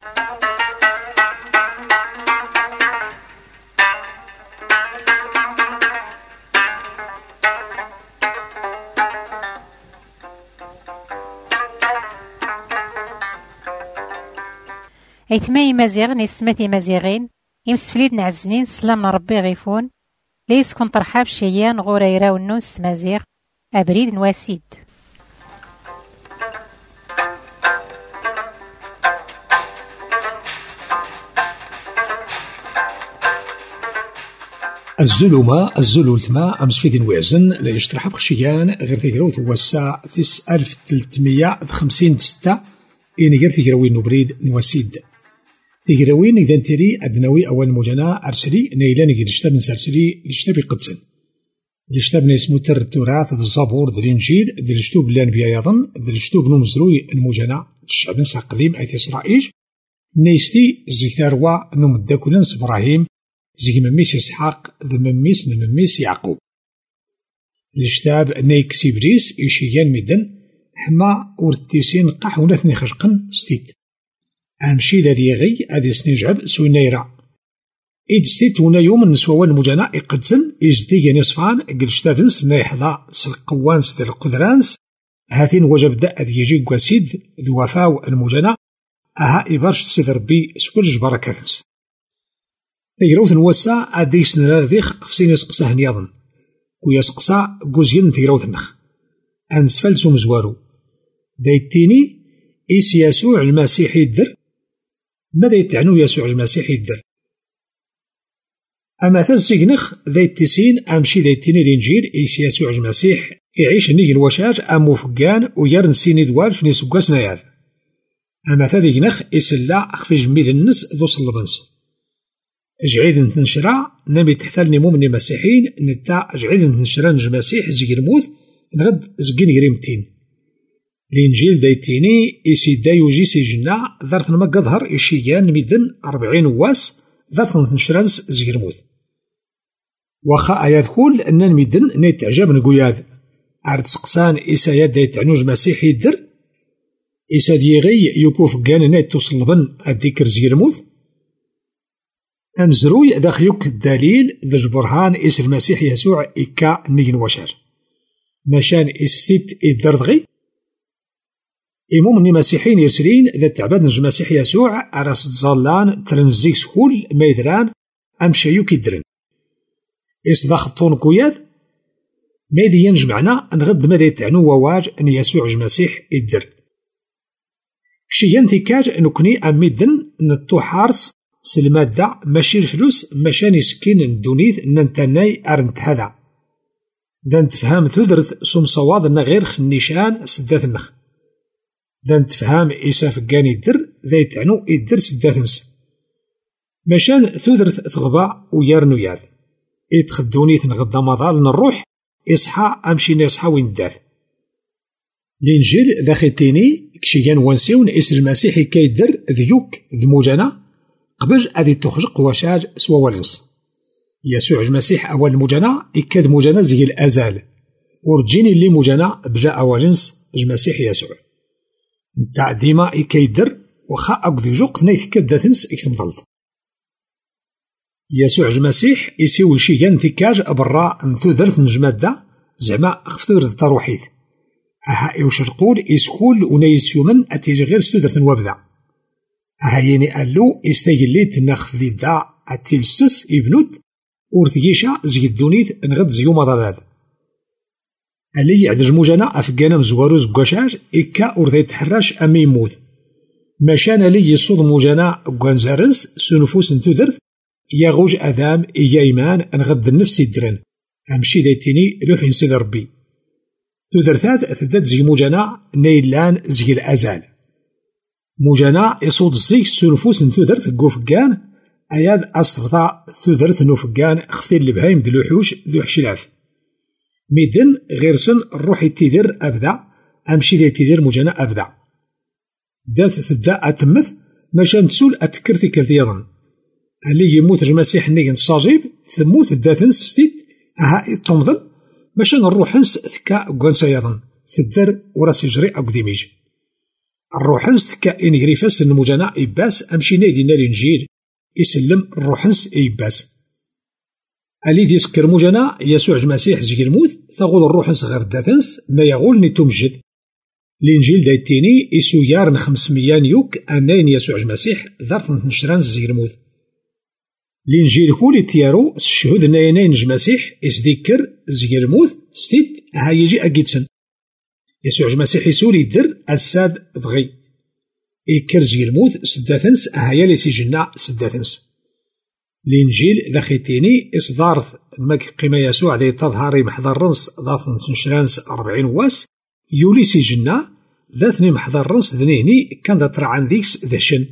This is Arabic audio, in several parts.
أيتماي مزيغ نيستماتي مزيغين يمسفليد نعزنين سلام ربي غيفون ليس كون طرحاب شيان غوريرا ونوس مزيغ أبريد نواسيد. الزلومة الزلولتما أمس في ذي نوعزن لا يشترح بخشيان غير تيقروث هو الساعة 9350 ستة إن غير تيقروين نبريد نواسيد تيقروين إذا نتري أدنوي أول مجانا أرسلي نيلان يجي الشتاب نسرسلي الشتاب يقدسن الشتاب نسمو تر التراث ذي الزبور ذي الإنجيل ذي الشتوب لان بياضن ذي الشتوب نمزروي المجانا الشعب نسا قديم أيث إسرائيل نيستي زيثاروا نمدكولن إبراهيم زي مميس إسحاق ذي مميس نمميس يعقوب الشتاب نيكسي بريس إيشيان مدن حما ورتيسين قحونثني خشقن ستيت أمشي ذي غي أدي سنجعب سوينيرا إد ستيت ونا يوم نسوى المجانا إقدسن إزدي نصفان قل شتابنس نيحظا سلقوانس ذي القدرانس هاتين وجب دا أدي يجي قواسيد ذو وفاو المجانا أها إبارش تسيد ربي سكول جبارة كافنس تيروث نوسا أدي سنرار ذيخ فسين يسقسا هنياضن ويسقسا قوزين تيروث النخ أنسفل سومزوارو دايتيني إيس يسوع المسيح يدر ماذا يتعنو يسوع المسيح يدر أما تزيقنخ ذا التسين أمشي ذا التيني الإنجيل إيس يسوع المسيح يعيش نيجي الوشاج أمو فقان ويرن سيني دوال في نسوقا سنايال أما تذيقنخ إسلا أخفي جميل النس ذو صلبنس جعيد نتنشرا نبي تحثالني مؤمني مسيحيين نتا جعيد نتنشرا نج مسيح زيق الموت نغد زقين قريمتين الإنجيل دايتيني إيسي دايوجي سيجنا ذارت المقا ظهر إيشيان ميدن 40 واس ذارت نتنشرانس زيق الموت وخا آيات كل أننا ميدن نيت عجاب نقوياد عرض سقسان إيسا ياد دايتعنوج مسيح يدر إيسا ديغي يوبوف قان نيت توصلبن الذكر زيق الموت أمزروي داخيوك الدليل ذا برهان إيس المسيح يسوع إكا نيجن وشار مشان إستيت الدردغي إمومني مسيحين يرسلين ذا التعباد نج مسيح يسوع أراس تظلان ترنزيك سكول ميدران أمشيوك يدرن إس ذا خطون قوياد ماذي ينجمعنا نغد ماذا يتعنو وواج أن يسوع المسيح يدر كشي ينتكاج نكني أميدن نتو حارس سلمادة ماشي الفلوس ماشان يسكين الدونيث ننتناي أرنت هذا ذا نتفهم ثدرث سوم صواد غير خنيشان سدات النخ ذا نتفهم إيسا فقاني يدر ذا يتعنو يدر سدات نس ماشان ثدرث ثغبا ويارنو يار يتخدونيث نغدا مضال نروح يصحى أمشي نيصحى وين داث الإنجيل ذا خيتيني كشيان وانسيون إيس المسيح كيدر ذيوك ذموجانا قبل أذي تخرج وشاج سوا والنص يسوع المسيح أول مجانا إكاد مجانا زي الأزال ورجيني اللي مجانا بجا أولنس المسيح يسوع نتاع ديما إكيدر وخا أقضي جوق نيث كداتنس إكتمضلت يسوع المسيح يسيول شي ينتكاج أبرا نثوذرث نجمادة زعما أخفثور التروحيث ها يوشرقول يسكول ونيس يومن أتيجي غير ستودرث وابدا هايني قالو يستيقليت نخف ذي دا التلسس يبنوت ورثيشا زي الدونيث نغد زيو مضالاد اللي يعدج موجانا أفقانا مزواروز بقشاج إكا ورثي تحراش أمي يموت ماشان لي يصود موجانا قوانزارنس سنفوس نتودرث يغوج أذام إيا إيمان نغد النفس يدرن أمشي دايتيني روح ينسيد ربي تودرثات ثدات زي موجانا نيلان زي الأزال موجانا يصود الزيك سنفوس نتودرث قوفقان أياد أصطفطا ثودرث نوفقان خفتين البهايم دلو حوش ذو حشلاف ميدن غيرسن الروح يتيدر أبدا أمشي دي يتيدر موجانا أبدا دات ثدا أتمث ماشان تسول أتكرتي كرتيضا اللي يموت المسيح نيجن صاجيب ثموت داتنس ستيت أها تنظل ماشان الروح نس ثكا قوان سياضا ثدر وراس يجري أقديميج الروحنس تكا إن غريفاس المجانا إباس أمشي نايدينا الإنجيل يسلم الروحنس إباس ألي ديسكر مجانا يسوع المسيح زي الموت ثغول الروحنس غير داتنس ما يغول نتومجد الإنجيل دايتيني إسو يارن 500 نيوك أنين يسوع المسيح ذارت نشرانس زي الموت الإنجيل هولي تيارو الشهود ناينين المسيح إسديكر زي الموت ستيت هايجي أجيتسن يسوع المسيح يسول يدر الساد ضغي إيكر زي الموت سداتنس هايا لي سيجنا سداتنس الإنجيل داخيتيني إصدارث المك قيمة يسوع دي تظهري محضر رنس ذات نشرانس 40 واس يولي سيجنا ذاتني محضر رنس ذنيني كان دا ترعان ذيكس ذشن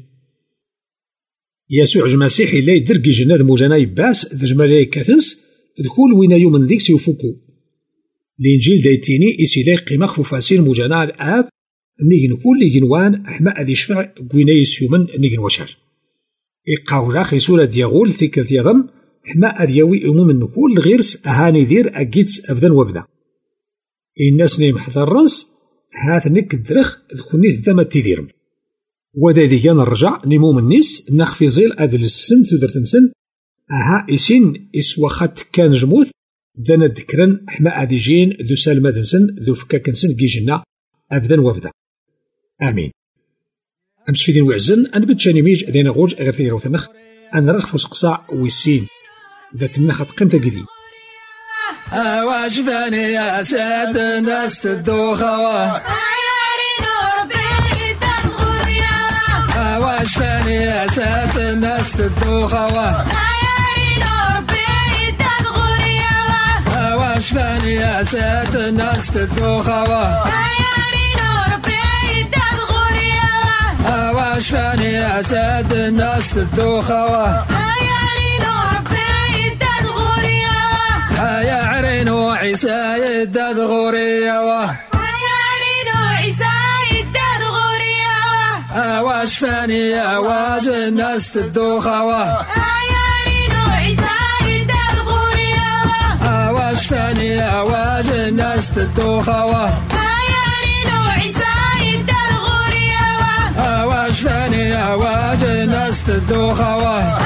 يسوع المسيح إلا يدرقي جناد موجانا يباس ذج ملايكة تنس ذكول وين يومن ذيكس يفوكو الإنجيل دايتيني إسيلاي قيمة خفوفاسين موجانا الآب نيجن كل جنوان أحماء ذي شفع قوينا يسيومن نيجن وشار إقاولا خيسولة دياغول ثيكر دياغم أحماء أدياوي أموم النكول غيرس أهاني دير أجيتس أبدا وبدا الناس نيم حضر رنس هات نك الدرخ ذكوني ذا تيديرم ودا ديجان الرجع نيموم النيس نخفي زيل أدل السن تدر تنسن أها إسين إسوخات كان جموث دانا ذكرن أحماء أديجين ذو سالمة دنسن ذو فكا كنسن جيجنا أبدا وبدا آمين أمس في دين وعزن أن بتشاني ميج دينا غوج غير في روثنخ أن رغف وسقصاع ويسين ذات النخط قيمة قديم واش فاني يا ساد الناس تدوخوا واش فاني يا ساد الناس تدوخوا واش فاني يا ساد الناس تدوخوا واش فاني يا ساد الناس تدوخوا يا عرينو عيسى يداد غوريا يا عرينو عيسى يداد غوريا واش فاني يا واج الناس تدوخوا يا عرينو عيسى يداد غوريا واش فاني يا واج الناس تدوخوا يا عرينو عيسى يداد غوريا واش فاني يا واج الناس تدوخوا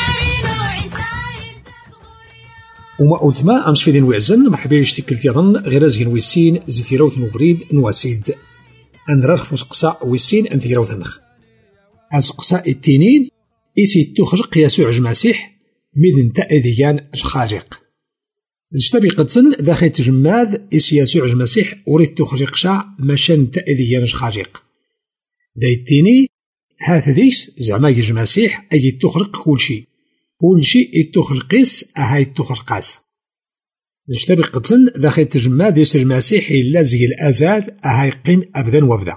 وما أوثما أمس في دين وعزن مرحبا يشتكل تيضن غير زين ويسين زثيروث نبريد نواسيد أن رخف وسقسا ويسين أن ثيروث النخ أسقسا التنين إسي تخرق يسوع المسيح مذن تأذيان الخارق اجتبي قدسن داخل تجماذ إسي يسوع المسيح أريد تخرق شا مشان تأذيان الخارق دا التيني هاث ذيس زعما المسيح أي تخرق كل شيء كل شيء يتخلقيس أهاي يتخلقاس نشتبه قدسن داخل تجمع ديس المسيح إلا زي الأزال أهاي قيم أبدا وابدا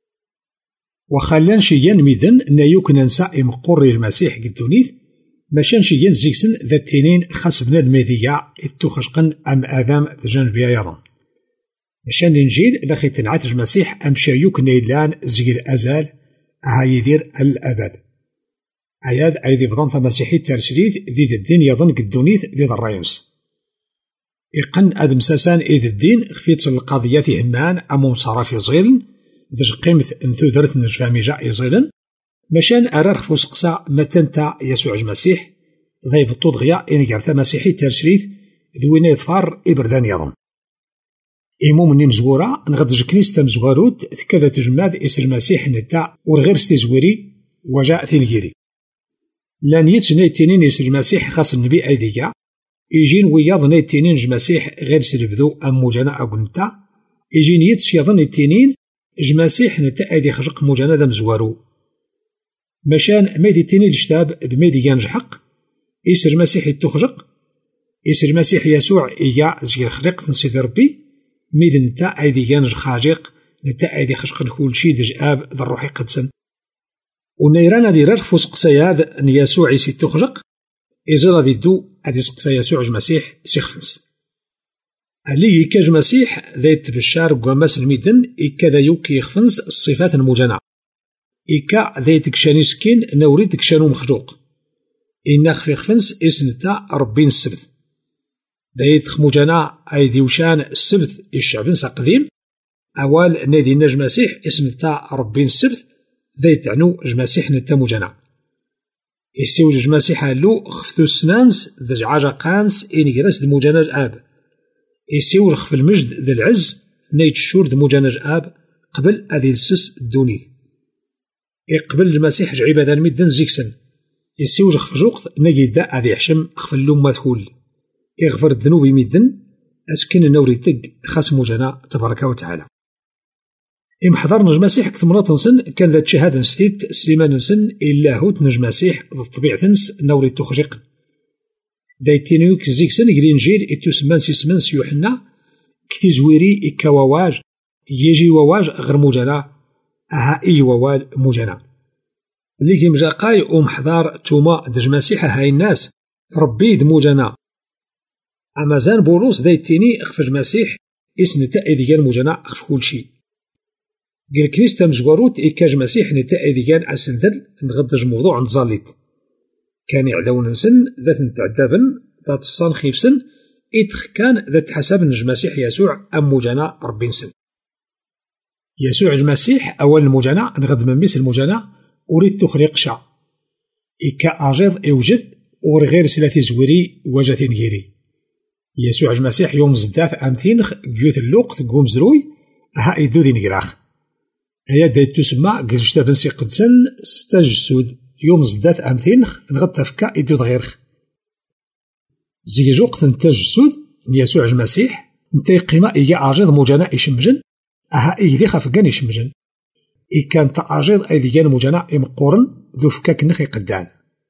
وخلان شيان ميدن نايوك ننسى إمقري المسيح قدونيث ماشان شيان زيكسن ذا التنين خاص بناد ميديا يتخشقن أم آذام جانب أيضا ماشان الإنجيل داخل تنعات المسيح أم شايوك نيلان زي الأزال أهاي يدير الأبد عياد أيدي بضان فمسيحي ترسليث ذي الدين يظن قدونيث ذي الرئيس إقن أدم ساسان إذ الدين خفيت القضيات همان أمو صرف يزيلن ذج قيمة انثو درث نجفامي جاء يزيلن مشان أرار خفوس قصا متنتا يسوع المسيح ذي بطود غيا إن جارتا مسيحي ترسليث ذوين يظفار إبردان يظن إمو مني مزورة نغدج كنيسة مزواروت ثكذا تجماد إس المسيح نتا ورغير ستيزوري وجاء ثيلجيري لان يتسنى التنين يسر المسيح خاص النبي أيديا يجين وياض التنين المسيح غير سلبذو أم موجانا أقنتا يجين يتس يظن التنين المسيح نتا أيدي خرق موجانا دم زوارو مشان ميدي التنين الشتاب دميدي ينجحق يسر المسيح يتخرق يسر المسيح يسوع إيا زي خرق نسيد ربي ميد نتا أيدي ينج خاجق نتا أيدي خشق كل شي دج آب ذا الروحي قدسن ونيرانا دي رغف وسقسياد أن يسوع يسي تخرق إزالا دي دو أدي سقسا يسوع المسيح سيخفنس اللي يكاج مسيح ذا يتبشار قواماس الميدن إكا ذا يوكي يخفنس الصفات المجنع إكا ذا يتكشاني سكين نوري تكشانو مخجوق إنا خفي خفنس إسنتا ربين السبت ذا يتخ مجنع أي ديوشان السبت الشعبنس قديم أوال نادي نجمسيح اسم تاع ربي السبت ذي تعنو جماسيح نتا مجانا يسيو جماسيح لو خفتو السنانس ذا جعاجا قانس إنجرس د مجانج آب يسيو رخف المجد ذا العز نيت الشور د مجانج آب قبل أذي السس الدوني يقبل المسيح جعيبة ذا المدن زيكسن يسيو رخف جوقت نجي دا أذي حشم خف اللوم مدخول يغفر الذنوب مدن أسكن النوري تق خاص مجانا تبارك وتعالى إم حضر نجماسيح كثمرات نسن كان ذات شهادة نستيت سليمان نسن إلا هوت نجماسيح ذو الطبيعة تنس نوري التخريق دايتينيوك زيكسن يجري نجيل إتو سمان سيسمنس يوحنا كتي زويري إكا وواج يجي وواج غير مجانا أها إي ووال مجانا ليكي مجاقاي أم حضار توما دجماسيح هاي الناس ربي دموجانا أمازان بولوس دايتيني أخفج مسيح إسن تأذيان مجانا أخف كل شيء قال كنيسة مزواروت إكاج مسيح نتأذيان أسندل نغدج موضوع نتزاليت كان يعلون نسن ذات نتعذابن ذات الصان خيفسن إتخ كان ذات حساب نج مسيح يسوع أم مجانا ربي نسن يسوع المسيح أول المجانا نغد من ميس المجانا أريد تخريق شع إكا أجيض إوجد ورغير سلاتي زوري وجاتين غيري يسوع المسيح يوم زداف أمتينخ جيوث اللوق تقوم زروي ها إذو دين غراخ هيا دايت تسمى قرشتا بنسي قدسن ستاج سود يوم زداف أمتينخ نغد تفكا إذو دغيرخ زيج وقت نتاج سود يسوع المسيح نتاي قيمة إيا أجيض مجانا إشمجن ها إيدي خافقان إشمجن إي كان تأجيض أيديان مجانا إمقورن ذو فكاك نخي قدان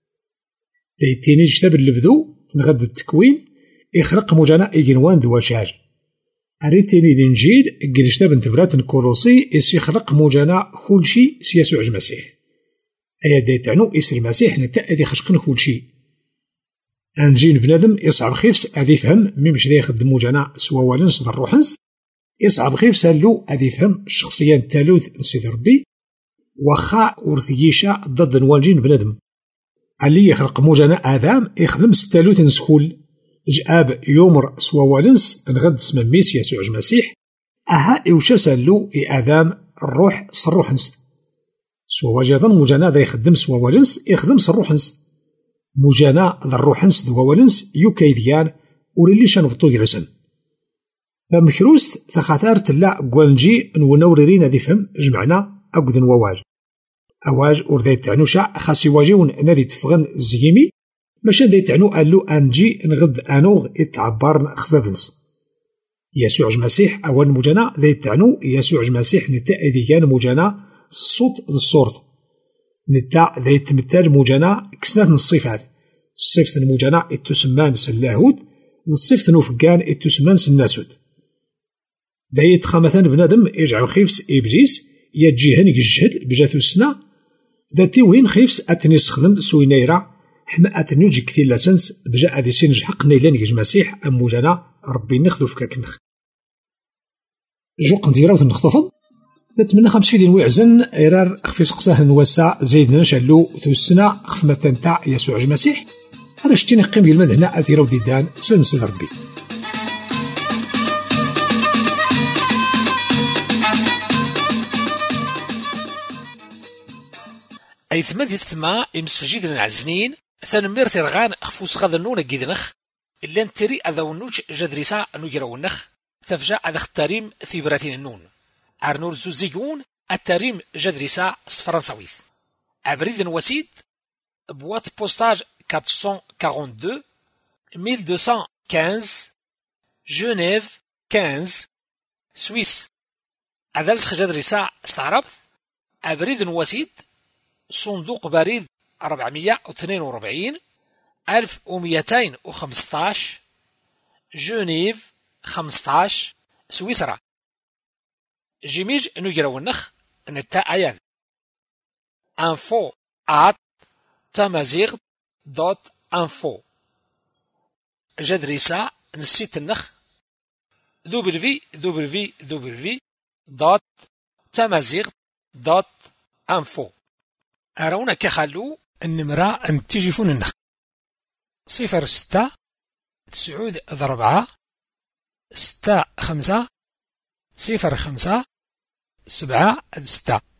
دايتيني جتاب اللبذو نغد التكوين يخلق مجانا إيجنوان دواشاج أريتيني الإنجيل قلشتا بنت برات كولوسي إس يخلق مجانا كل شيء سيسوع المسيح أيا دايتعنو إس المسيح نتأذي خشقن كل شيء أنجين بنادم يصعب خيفس أذي فهم ميمش ذي يخدم مجانا سوا والنس در روحنس يصعب خيفس هلو أذي فهم الشخصية التالوث نسيد ربي وخا ورثيشا ضد نوالجين بنادم اللي يخلق مجانا آدم يخدم ستالوث نسخول جاب يومر سوا والنس نغد اسم ميس يسوع المسيح أها إوشا سالو إآدام الروح صروحنس سوا وجدان مجانا ذا يخدم سوا والنس يخدم صروحنس مجانا ذا الروحنس دوا والنس يوكايديان وريلي شنبطو يرسن فمكروست ثخاثار تلا قوانجي نونوريرين ذي فهم جمعنا أقدن وواج أواج ورذي تعنوشا خاصي واجيون نادي تفغن زيمي ماشا داي تعنو ألو أنجي نغد أنوغ إتعبارن خفافنس يسوع المسيح أول مجانا داي تعنو يسوع المسيح نتا إذيان مجانا الصوت الصورت نتا داي تمتاج مجانا كسنات الصفات الصفت المجانا إتسمان سلاهود الصفت نوفقان إتسمان سناسود داي تخامثان بنادم يجعل خيفس إبليس يجيهن يجهد بجاثو السنة ذاتي وين خيفس أتني سخدم سوينيرا حما أتنيو جي كثير لاسنس بجاء ذي سين جحق نيلان يجي مسيح أم مجانا ربي نخذو فكاك نخ جو قنديرا وثن نخطفض نتمنى 5 فيديو ويعزن إرار خفي سقساه نوسع زيد نشالو ثو السنة خفمة تاع يسوع المسيح أنا شتيني قيم يلمد هنا أتيراو ديدان سنسد ربي أيثمد يستمع إمسفجيد العزنين ثانمير ترغان خفوس غاذا نونا جيدنخ إلا نتري أذا ونوج جدريسا نجرا ونخ تفجع أذا اختاريم في براتين النون عرنور زوزيون التاريم جدريسا فرنساويث عبريد وسيد بوات بوستاج 442 1215 جنيف 15 سويس أذلسخ جدريسا استعربت عبريد وسيد صندوق بريد 442 1215 جنيف 15 سويسرا جيميج نجرا ونخ نتا ايان info@tamazigh.info جدريسا نسيت النخ www.tamazigh.info أرونا كخلو النمرة أن تجيفون النخ 06 9 4 6 5 0 5 7 6